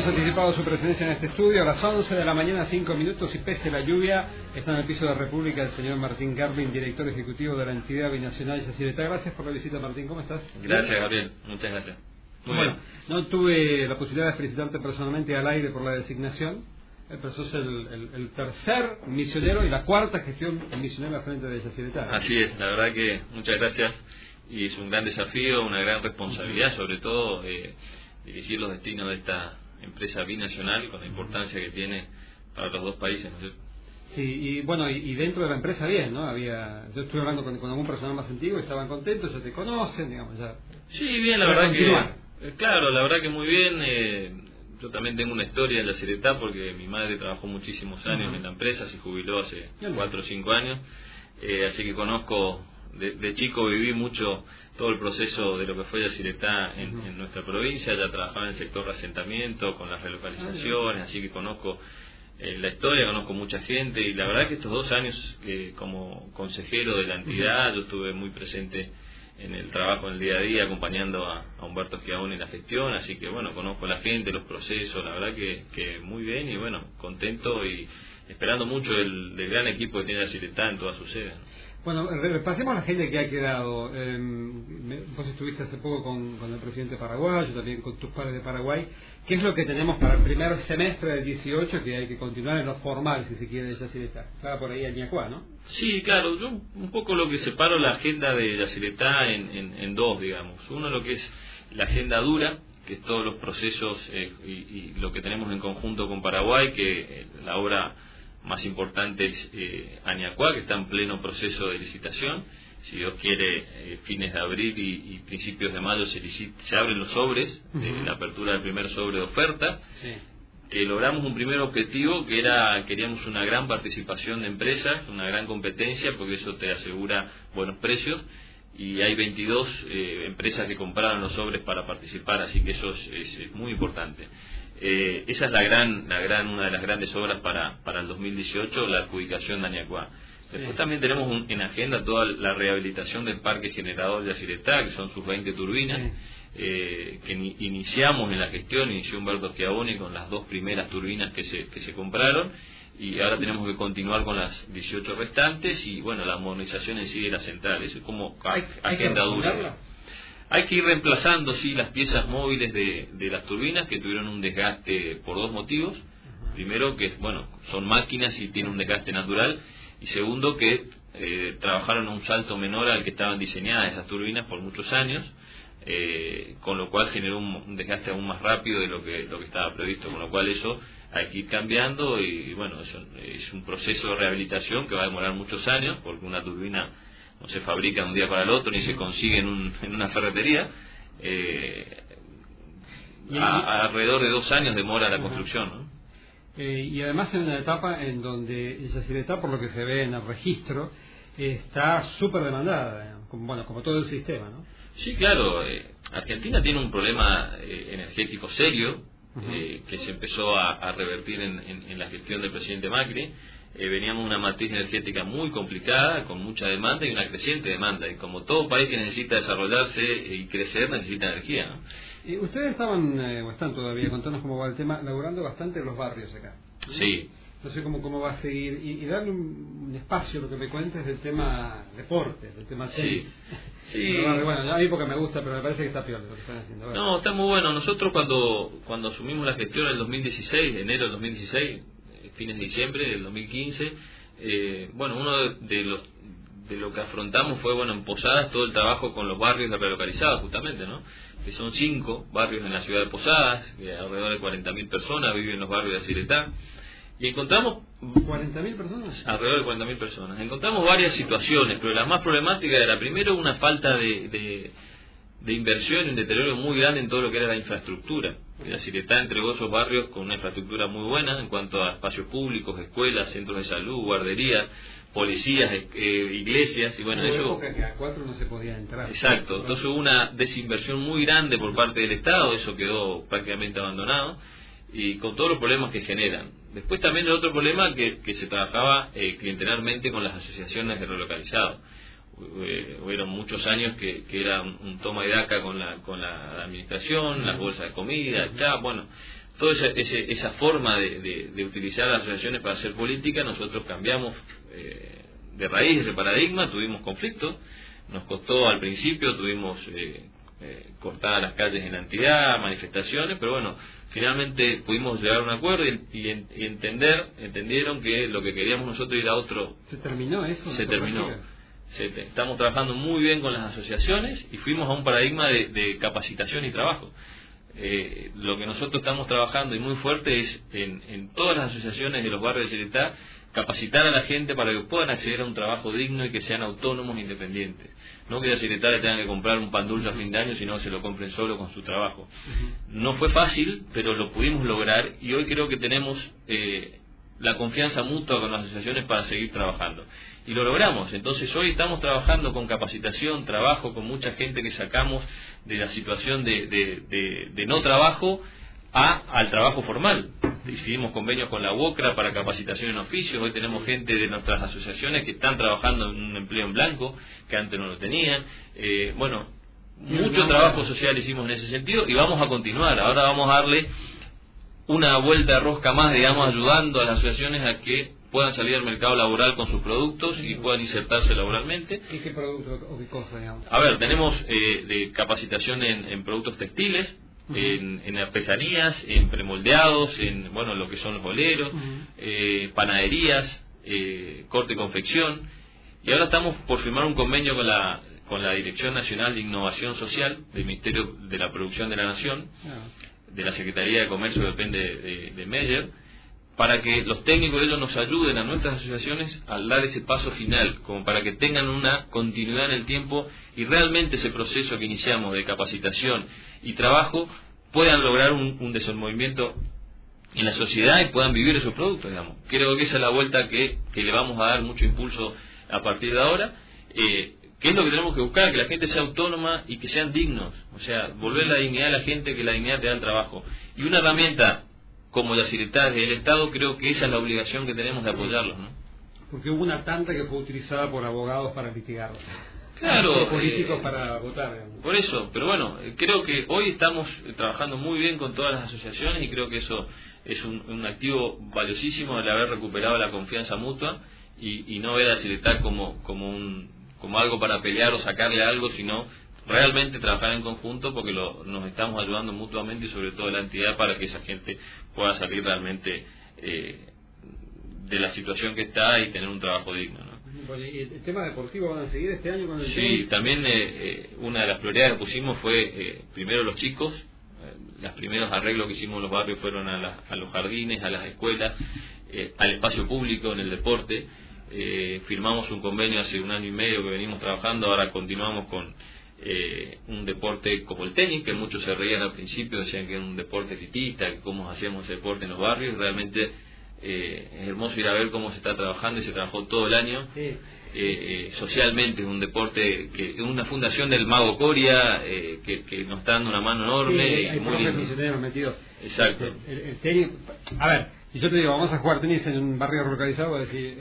Habíamos anticipado su presencia en este estudio a las 11 de la mañana, 5 minutos, y pese la lluvia, está en el piso de República el señor Martín Garlin, director ejecutivo de la entidad binacional Yacyretá. Gracias por la visita, Martín. ¿Cómo estás? Gracias, Gabriel. Muchas gracias. Muy bueno, no tuve la posibilidad de felicitarte personalmente al aire por la designación, pero sos el tercer misionero y la cuarta gestión misionera al frente de Yacyretá. Así es, la verdad que muchas gracias, y es un gran desafío, una gran responsabilidad, sobre todo dirigir los destinos de esta empresa binacional con la importancia que tiene para los dos países, ¿no es cierto? Sí, y bueno, y dentro de la empresa bien, ¿no? Yo estuve hablando con algún personal más antiguo y estaban contentos, ya te conocen, digamos, ya. Sí, bien, la verdad que claro, la verdad que muy bien. Yo también tengo una historia en Yacyretá porque mi madre trabajó muchísimos años en la empresa, se jubiló hace 4 o 5 años, así que conozco, de chico viví mucho todo el proceso de lo que fue Yacyretá en nuestra provincia. Ya trabajaba en el sector de asentamiento, con las relocalizaciones, así que conozco la historia, conozco mucha gente, y la verdad que estos 2 años como consejero de la entidad yo estuve muy presente en el trabajo en el día a día, acompañando a Humberto Schiavone en la gestión, así que bueno, conozco a la gente, los procesos, la verdad que muy bien, y bueno, contento y esperando mucho del gran equipo que tiene Yacyretá en todas sus sedes. Bueno, repasemos la gente que ha quedado. Vos estuviste hace poco con el presidente paraguayo, también con tus pares de Paraguay. ¿Qué es lo que tenemos para el primer semestre del 18, que hay que continuar en lo formal, si se quiere, de Yacyretá? Estaba por ahí Añacuá, ¿no? Sí, claro. Yo un poco lo que separo la agenda de Yacyretá en dos, digamos. Uno, lo que es la agenda dura, que es todos los procesos y lo que tenemos en conjunto con Paraguay, que la obra más importante es Añacuá, que está en pleno proceso de licitación. Si Dios quiere, fines de abril y principios de mayo se abren los sobres de la apertura del primer sobre de ofertas. Sí. Que logramos un primer objetivo, que era, queríamos una gran participación de empresas, una gran competencia, porque eso te asegura buenos precios, y hay 22 empresas que compraron los sobres para participar, así que eso es muy importante. Esa es una de las grandes obras para el 2018, la adjudicación de Añacuá. Después también tenemos en agenda toda la rehabilitación del parque generador de Yacyretá, que son sus 20 turbinas, que iniciamos en la gestión, inició Humberto Schiavone con las 2 primeras turbinas que se compraron, y ahora tenemos que continuar con las 18 restantes, y bueno, la modernización en sí de la central. Eso es como agenda dura. Hay que ir reemplazando, sí, las piezas móviles de las turbinas, que tuvieron un desgaste por 2 motivos. Primero, que bueno, son máquinas y tienen un desgaste natural, y segundo, que trabajaron a un salto menor al que estaban diseñadas esas turbinas por muchos años, con lo cual generó un desgaste aún más rápido de lo que estaba previsto, con lo cual eso hay que ir cambiando, y bueno, eso es un proceso de rehabilitación que va a demorar muchos años, porque una turbina no se fabrica de un día para el otro, ni se consigue en una ferretería. Alrededor de 2 años demora la construcción, ¿no? Y además en una etapa en donde Yacyretá, por lo que se ve en el registro, está súper demandada, como todo el sistema, ¿no? Sí, claro. Argentina tiene un problema energético serio, que se empezó a revertir en la gestión del presidente Macri. Veníamos de una matriz energética muy complicada, con mucha demanda y una creciente demanda, y como todo país que necesita desarrollarse y crecer, necesita energía, ¿no? Y ustedes estaban, o están todavía, contanos cómo va el tema, laburando bastante en los barrios acá, ¿no? Sí. No sé cómo va a seguir, y darle un espacio, lo que me cuentes del tema deporte, del tema tenis. Sí. Bueno, a mí porque me gusta, pero me parece que está peor lo que están haciendo. ¿Verdad? No, está muy bueno. Nosotros cuando asumimos la gestión en el 2016, enero del 2016, fines de diciembre del 2015, uno de lo que afrontamos fue, en Posadas, todo el trabajo con los barrios de relocalizados, justamente, ¿no? Que son 5 barrios en la ciudad de Posadas, que alrededor de 40.000 personas viven en los barrios de Yacyretá, y encontramos... ¿40.000 personas? Alrededor de 40.000 personas. Encontramos varias situaciones, pero la más problemática era, primero, una falta de inversión y un deterioro muy grande en todo lo que era la infraestructura. Yacyretá entregó esos barrios con una infraestructura muy buena en cuanto a espacios públicos, escuelas, centros de salud, guarderías, policías, iglesias, y bueno, eso... época que a 4 no se podía entrar. Exacto. Entonces hubo una desinversión muy grande por parte del Estado, eso quedó prácticamente abandonado, y con todos los problemas que generan. Después también el otro problema, que se trabajaba clientelarmente con las asociaciones de relocalizados. Hubieron muchos años que era un toma y daca con la administración, las bolsas de comida, toda esa forma de utilizar las asociaciones para hacer política, nosotros cambiamos de raíz ese paradigma, tuvimos conflictos, nos costó al principio, tuvimos cortadas las calles en la entidad, manifestaciones, pero bueno, finalmente pudimos llegar a un acuerdo y entendieron que lo que queríamos nosotros era otro. ¿Se terminó eso? Se terminó. Estamos trabajando muy bien con las asociaciones y fuimos a un paradigma de capacitación y trabajo. Lo que nosotros estamos trabajando y muy fuerte es en todas las asociaciones de los barrios de Yacyretá, capacitar a la gente para que puedan acceder a un trabajo digno y que sean autónomos e independientes. No que Yacyretá le tengan que comprar un pan dulce a fin de año, sino que se lo compren solo con su trabajo. No fue fácil, pero lo pudimos lograr y hoy creo que tenemos la confianza mutua con las asociaciones para seguir trabajando. Y lo logramos. Entonces hoy estamos trabajando con capacitación, trabajo con mucha gente que sacamos de la situación de no trabajo al trabajo formal. Hicimos convenios con la UOCRA para capacitación en oficios. Hoy tenemos gente de nuestras asociaciones que están trabajando en un empleo en blanco, que antes no lo tenían. Mucho trabajo social hicimos en ese sentido y vamos a continuar. Ahora vamos a darle una vuelta de rosca más, digamos, ayudando a las asociaciones a que puedan salir al mercado laboral con sus productos y puedan insertarse laboralmente. ¿Y qué productos o qué cosas, digamos? A ver, tenemos de capacitación en productos textiles, en artesanías, en premoldeados, en lo que son los boleros, panaderías, corte y confección. Y ahora estamos por firmar un convenio con la Dirección Nacional de Innovación Social del Ministerio de la Producción de la Nación, de la Secretaría de Comercio, depende de Meyer, para que los técnicos de ellos nos ayuden a nuestras asociaciones a dar ese paso final, como para que tengan una continuidad en el tiempo y realmente ese proceso que iniciamos de capacitación y trabajo puedan lograr un desenvolvimiento en la sociedad y puedan vivir esos productos, digamos. Creo que esa es la vuelta que le vamos a dar mucho impulso a partir de ahora, que es lo que tenemos que buscar, que la gente sea autónoma y que sean dignos, o sea, volver la dignidad a la gente, que la dignidad te da el trabajo. Y una herramienta como Yacyretá del Estado, creo que esa es la obligación que tenemos de apoyarlos, ¿no? Porque hubo una tanta que fue utilizada por abogados para litigar. Claro, políticos para votar, digamos. Por eso, pero bueno, creo que hoy estamos trabajando muy bien con todas las asociaciones y creo que eso es un activo valiosísimo, el haber recuperado la confianza mutua y no ver a Yacyretá como algo para pelear o sacarle algo, sino realmente trabajar en conjunto porque nos estamos ayudando mutuamente y sobre todo la entidad para que esa gente pueda salir realmente de la situación que está y tener un trabajo digno, ¿no? ¿Y el tema deportivo van a seguir este año con el Sí, también una de las prioridades que pusimos fue primero los chicos. Los primeros arreglos que hicimos en los barrios fueron a los jardines, a las escuelas, al espacio público, en el deporte. Firmamos un convenio hace 1 año y medio que venimos trabajando, ahora continuamos con un deporte como el tenis, que muchos se reían al principio, decían que era un deporte elitista, que cómo hacíamos ese deporte en los barrios. Realmente es hermoso ir a ver cómo se está trabajando y se trabajó todo el año. Socialmente es un deporte que es una fundación del Mago Coria que nos está dando una mano enorme. Hay muy misioneros metidos. Exacto. El tenis, a ver, si yo te digo vamos a jugar tenis en un barrio localizado, voy a decir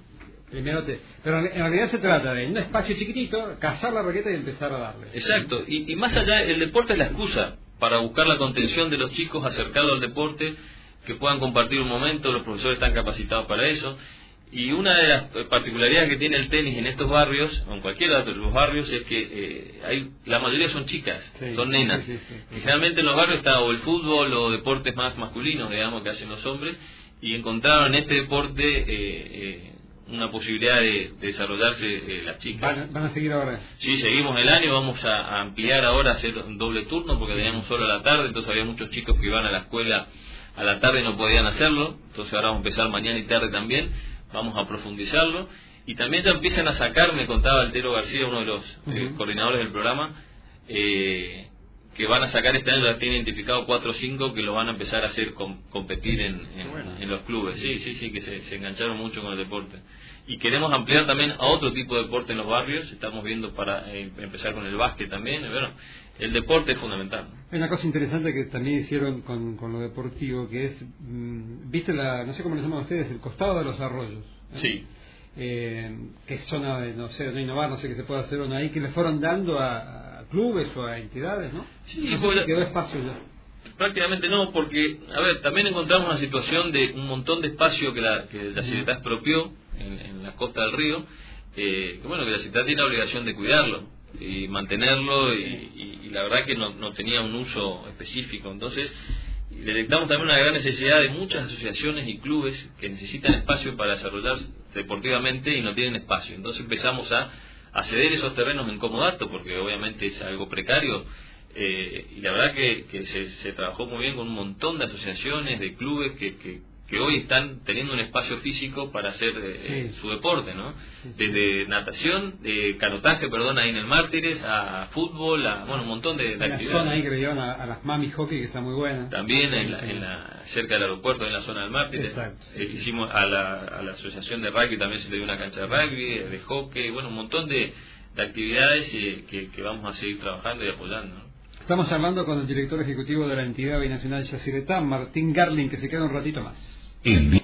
pero en realidad se trata de en un espacio chiquitito cazar la raqueta y empezar a darle. Exacto, y más allá, el deporte es la excusa para buscar la contención de los chicos, acercarlos al deporte, que puedan compartir un momento. Los profesores están capacitados para eso. Y una de las particularidades que tiene el tenis en estos barrios, o en cualquiera de los barrios, es que la mayoría son chicas, son nenas. Sí. Y generalmente en los barrios está o el fútbol o deportes más masculinos, digamos, que hacen los hombres, y encontraron en este deporte una posibilidad de desarrollarse las chicas. ¿Van a seguir ahora? Sí, seguimos el año, vamos a ampliar ahora, a hacer un doble turno, porque teníamos solo a la tarde, entonces había muchos chicos que iban a la escuela a la tarde y no podían hacerlo, entonces ahora vamos a empezar mañana y tarde también. Vamos a profundizarlo y también ya empiezan a sacar, me contaba Altero García, uno de los coordinadores del programa, que van a sacar este año, ya tiene identificado 4 o 5 que lo van a empezar a hacer competir en los clubes. Sí, que se engancharon mucho con el deporte. Y queremos ampliar también a otro tipo de deporte en los barrios, estamos viendo para empezar con el básquet también. Bueno, el deporte es fundamental. Hay una cosa interesante que también hicieron con lo deportivo, que es, viste no sé cómo le llaman ustedes, el costado de los arroyos. Sí. Que es zona de, no innovar, no sé qué se puede hacer ahí, que le fueron dando a clubes o a entidades, ¿no? Sí, no sé si quedó espacio ya. Prácticamente no, porque, a ver, también encontramos una situación de un montón de espacio que Yacyretá expropió en la costa del río, que bueno, que Yacyretá tiene la obligación de cuidarlo y mantenerlo, y la verdad que no tenía un uso específico. Entonces detectamos también una gran necesidad de muchas asociaciones y clubes que necesitan espacio para desarrollarse deportivamente y no tienen espacio. Entonces empezamos a ceder esos terrenos en comodato, porque obviamente es algo precario, y la verdad que se trabajó muy bien con un montón de asociaciones, de clubes que hoy están teniendo un espacio físico para hacer su deporte, ¿no? Desde natación, canotaje, ahí en el Mártires, a fútbol, un montón de actividades. La zona ahí que le llevan a las Mami Hockey, que está muy buena. También cerca del aeropuerto, en la zona del Mártires. Hicimos a la asociación de rugby, también se le dio una cancha de rugby, de hockey, un montón de actividades que vamos a seguir trabajando y apoyando, ¿no? Estamos hablando con el director ejecutivo de la entidad binacional Yacyretá, Martín Garling, que se queda un ratito más.